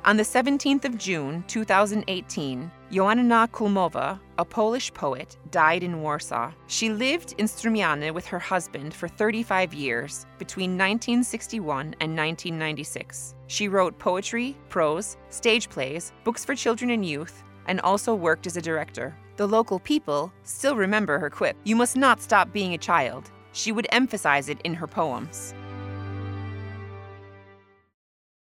On the 17th of June, 2018, Joanna Kulmowa, a Polish poet, died in Warsaw. She lived in Strumiany with her husband for 35 years, between 1961 and 1996. She wrote poetry, prose, stage plays, books for children and youth, and also worked as a director. The local people still remember her quip, "You must not stop being a child." She would emphasize it in her poems.